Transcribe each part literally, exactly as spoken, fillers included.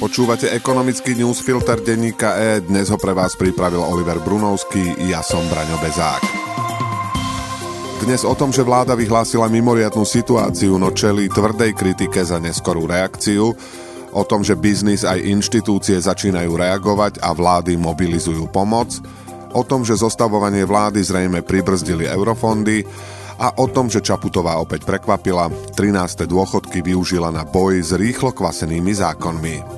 Počúvate ekonomický newsfilter denníka E, dnes ho pre vás pripravil Oliver Brunovský, ja som Braňo Bezák. Dnes o tom, že vláda vyhlásila mimoriadnu situáciu, no čelí tvrdej kritike za neskorú reakciu, o tom, že biznis aj inštitúcie začínajú reagovať a vlády mobilizujú pomoc, o tom, že zostavovanie vlády zrejme pribrzdili eurofondy a o tom, že Čaputová opäť prekvapila, trináste dôchodky využila na boj s rýchlo kvasenými zákonmi.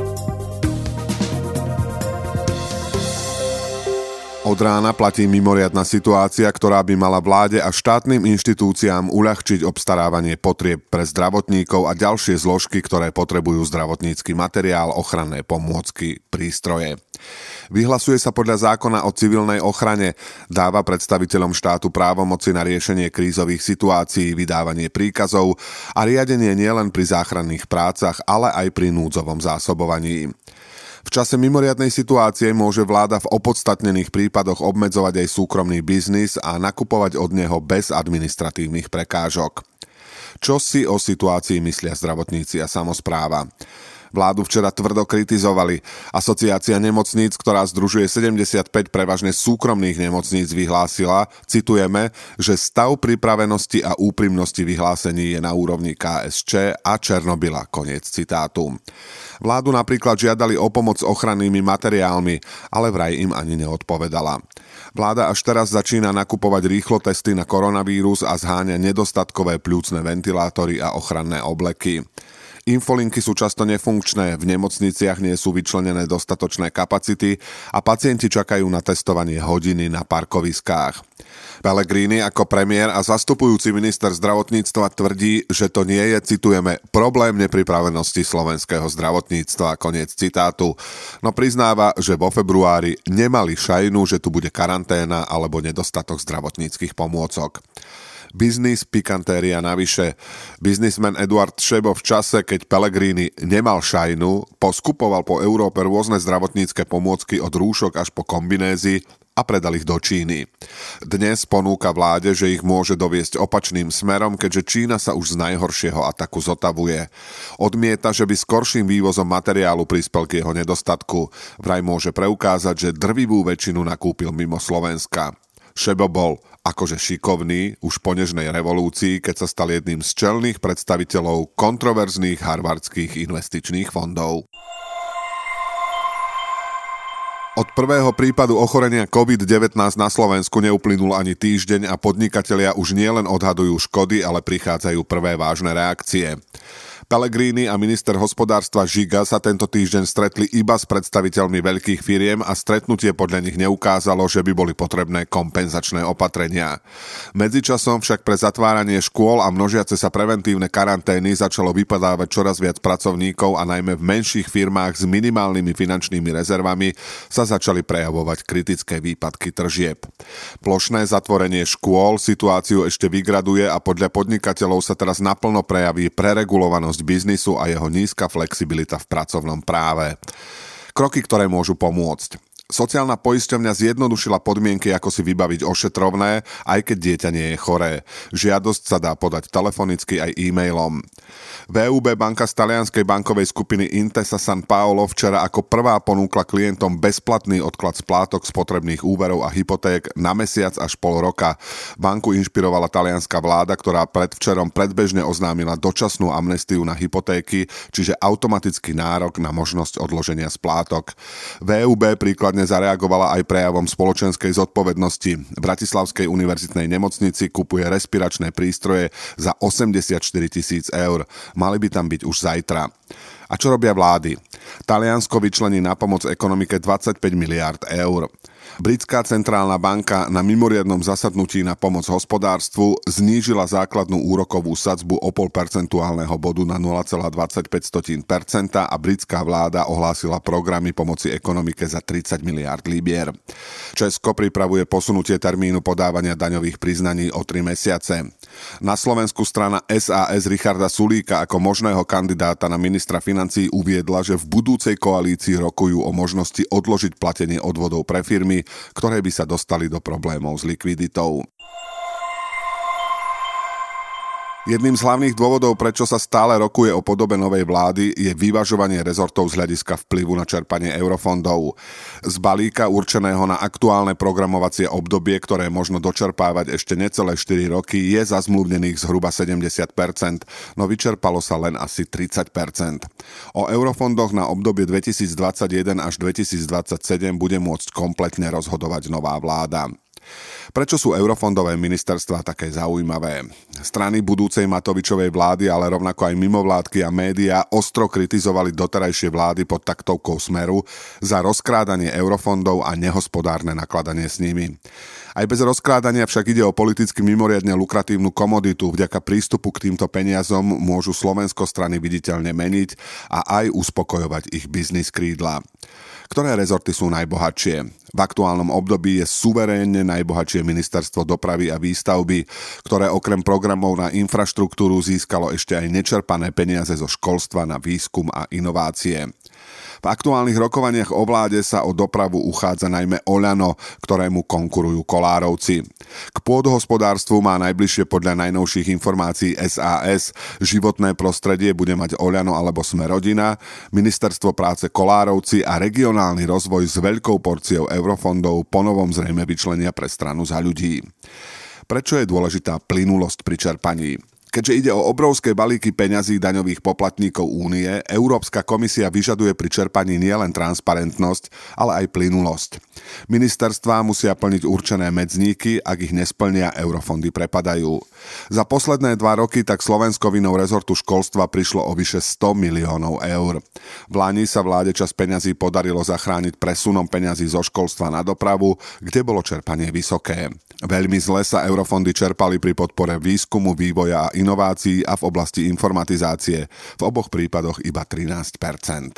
Od rána platí mimoriadna situácia, ktorá by mala vláde a štátnym inštitúciám uľahčiť obstarávanie potrieb pre zdravotníkov a ďalšie zložky, ktoré potrebujú zdravotnícky materiál, ochranné pomôcky, prístroje. Vyhlasuje sa podľa zákona o civilnej ochrane, dáva predstaviteľom štátu právomoci na riešenie krízových situácií, vydávanie príkazov a riadenie nielen pri záchranných prácach, ale aj pri núdzovom zásobovaní. V čase mimoriadnej situácie môže vláda v opodstatnených prípadoch obmedzovať aj súkromný biznis a nakupovať od neho bez administratívnych prekážok. Čo si o situácii myslia zdravotníci a samospráva? Vládu včera tvrdo kritizovali. Asociácia nemocníc, ktorá združuje sedemdesiatpäť prevažne súkromných nemocníc, vyhlásila, citujeme, že stav pripravenosti a úprimnosti vyhlásení je na úrovni ká es čé a Černobyla, koniec citátu. Vládu napríklad žiadali o pomoc ochrannými materiálmi, ale vraj im ani neodpovedala. Vláda až teraz začína nakupovať rýchlo testy na koronavírus a zháňa nedostatkové pľúcne ventilátory a ochranné obleky. Infolinky sú často nefunkčné, v nemocniciach nie sú vyčlenené dostatočné kapacity a pacienti čakajú na testovanie hodiny na parkoviskách. Pellegrini ako premiér a zastupujúci minister zdravotníctva tvrdí, že to nie je, citujeme, problém nepripravenosti slovenského zdravotníctva, koniec citátu. No priznáva, že vo februári nemali šajnu, že tu bude karanténa alebo nedostatok zdravotníckych pomôcok. Biznis, pikantéria navyše. Biznismen Eduard Šebo v čase, keď Pellegrini nemal šajnu, poskupoval po Európe rôzne zdravotnícke pomôcky od rúšok až po kombinézy a predal ich do Číny. Dnes ponúka vláde, že ich môže doviesť opačným smerom, keďže Čína sa už z najhoršieho ataku zotavuje. Odmieta, že by skorším vývozom materiálu prispel k jeho nedostatku. Vraj môže preukázať, že drvivú väčšinu nakúpil mimo Slovenska. Šebo bol akože šikovný už po nežnej revolúcii, keď sa stal jedným z čelných predstaviteľov kontroverzných harvardských investičných fondov. Od prvého prípadu ochorenia covid devätnásť na Slovensku neuplynul ani týždeň a podnikatelia už nielen odhadujú škody, ale prichádzajú prvé vážne reakcie. Pellegrini a minister hospodárstva Žiga sa tento týždeň stretli iba s predstaviteľmi veľkých firiem a stretnutie podľa nich neukázalo, že by boli potrebné kompenzačné opatrenia. Medzičasom však pre zatváranie škôl a množiace sa preventívne karantény začalo vypadávať čoraz viac pracovníkov a najmä v menších firmách s minimálnymi finančnými rezervami sa začali prejavovať kritické výpadky tržieb. Plošné zatvorenie škôl situáciu ešte vygraduje a podľa podnikateľov sa teraz naplno prejaví preregulovanosť biznisu a jeho nízka flexibilita v pracovnom práve. Kroky, ktoré môžu pomôcť. Sociálna poisťovňa zjednodušila podmienky, ako si vybaviť ošetrovné, aj keď dieťa nie je choré. Žiadosť sa dá podať telefonicky aj e-mailom. vé ú bé banka z talianskej bankovej skupiny Intesa San Paolo včera ako prvá ponúkla klientom bezplatný odklad splátok spotrebných úverov a hypoték na mesiac až pol roka. Banku inšpirovala talianska vláda, ktorá predvčerom predbežne oznámila dočasnú amnestiu na hypotéky, čiže automatický nárok na možnosť odloženia splátok. vé ú bé príkladne zareagovala aj prejavom spoločenskej zodpovednosti. V Bratislavskej univerzitnej nemocnici kupuje respiračné prístroje za osemdesiatštyri tisíc eur. Mali by tam byť už zajtra. A čo robia vlády? Taliansko vyčlení na pomoc ekonomike dvadsaťpäť miliárd eur. Britská centrálna banka na mimoriadnom zasadnutí na pomoc hospodárstvu znížila základnú úrokovú sadzbu o pol percentuálneho bodu na nula celá dvadsaťpäť percenta a britská vláda ohlásila programy pomoci ekonomike za tridsať miliárd libier. Česko pripravuje posunutie termínu podávania daňových priznaní o tri mesiace. Na Slovensku strana es a es Richarda Sulíka ako možného kandidáta na ministra financií uviedla, že v budúcej koalícii rokujú o možnosti odložiť platenie odvodov pre firmy, ktoré by sa dostali do problémov s likviditou. Jedným z hlavných dôvodov, prečo sa stále rokuje o podobe novej vlády, je vyvažovanie rezortov z hľadiska vplyvu na čerpanie eurofondov. Z balíka určeného na aktuálne programovacie obdobie, ktoré možno dočerpávať ešte necelé štyri roky, je zazmluvnených zhruba sedemdesiat percent, no vyčerpalo sa len asi tridsať percent. O eurofondoch na obdobie dvetisícdvadsaťjeden až dvetisícdvadsaťsedem bude môcť kompletne rozhodovať nová vláda. Prečo sú eurofondové ministerstvá také zaujímavé? Strany budúcej Matovičovej vlády, ale rovnako aj mimovládky a médiá ostro kritizovali doterajšie vlády pod taktovkou Smeru za rozkrádanie eurofondov a nehospodárne nakladanie s nimi. Aj bez rozkrádania však ide o politicky mimoriadne lukratívnu komoditu. Vďaka prístupu k týmto peniazom môžu Slovensko strany viditeľne meniť a aj uspokojovať ich biznis krídla. Ktoré rezorty sú najbohatšie? V aktuálnom období je suverénne najbohatšie ministerstvo dopravy a výstavby, ktoré okrem programov na infraštruktúru získalo ešte aj nečerpané peniaze zo školstva na výskum a inovácie. V aktuálnych rokovaniach o vláde sa o dopravu uchádza najmä Oľano, ktorému konkurujú Kolárovci. K pôdohospodárstvu má najbližšie podľa najnovších informácií es a es. Životné prostredie bude mať Oľano alebo Smer-rodina, ministerstvo práce Kolárovci a regionálny rozvoj s veľkou porciou eurofondov ponovom zrejme vyčlenia pre Stranu za ľudí. Prečo je dôležitá plynulosť pri čerpaní? Keďže ide o obrovské balíky peňazí daňových poplatníkov únie, Európska komisia vyžaduje pri čerpaní nielen transparentnosť, ale aj plynulosť. Ministerstvá musia plniť určené medzníky, ak ich nesplnia, eurofondy prepadajú. Za posledné dva roky tak Slovensko vinou rezortu školstva prišlo o vyše sto miliónov eur. V lani sa vláde časť peňazí podarilo zachrániť presunom peňazí zo školstva na dopravu, kde bolo čerpanie vysoké. Veľmi zle sa eurofondy čerpali pri podpore výskumu, vývoja a inovácií a v oblasti informatizácie. V oboch prípadoch iba trinásť percent.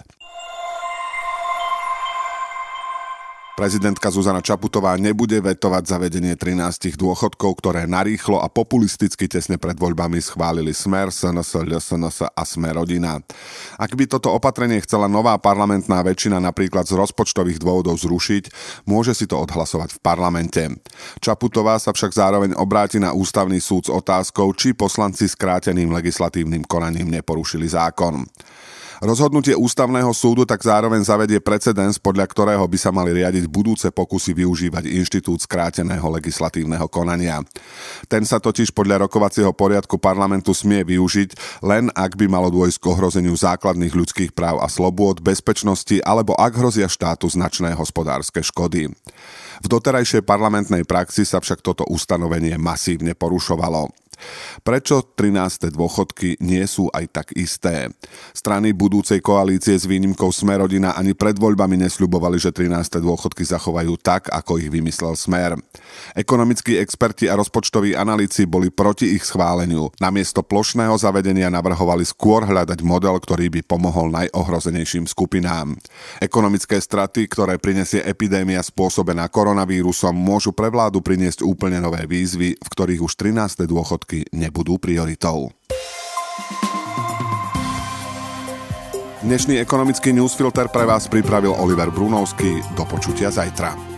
Prezidentka Zuzana Čaputová nebude vetovať zavedenie trinástich dôchodkov, ktoré narýchlo a populisticky tesne pred voľbami schválili Smer, es en es, el es en es a Smer-rodina. Ak by toto opatrenie chcela nová parlamentná väčšina napríklad z rozpočtových dôvodov zrušiť, môže si to odhlasovať v parlamente. Čaputová sa však zároveň obráti na ústavný súd s otázkou, či poslanci skráteným legislatívnym konaním neporušili zákon. Rozhodnutie ústavného súdu tak zároveň zavedie precedens, podľa ktorého by sa mali riadiť budúce pokusy využívať inštitút skráteného legislatívneho konania. Ten sa totiž podľa rokovacieho poriadku parlamentu smie využiť, len ak by malo dôjsť k ohrozeniu základných ľudských práv a slobôd, bezpečnosti alebo ak hrozia štátu značné hospodárske škody. V doterajšej parlamentnej praxi sa však toto ustanovenie masívne porušovalo. Prečo trináste dôchodky nie sú aj tak isté? Strany budúcej koalície s výnimkou Smer-rodina ani pred voľbami nesľubovali, že trináste dôchodky zachovajú tak, ako ich vymyslel Smer. Ekonomickí experti a rozpočtoví analytici boli proti ich schváleniu. Namiesto plošného zavedenia navrhovali skôr hľadať model, ktorý by pomohol najohrozenejším skupinám. Ekonomické straty, ktoré prinesie epidémia spôsobená koronavírusom, môžu pre vládu priniesť úplne nové výzvy, v ktorých už trináste dôchodky nebudú prioritou. Dnešný ekonomický newsfilter pre vás pripravil Oliver Brunovský. Do počutia zajtra.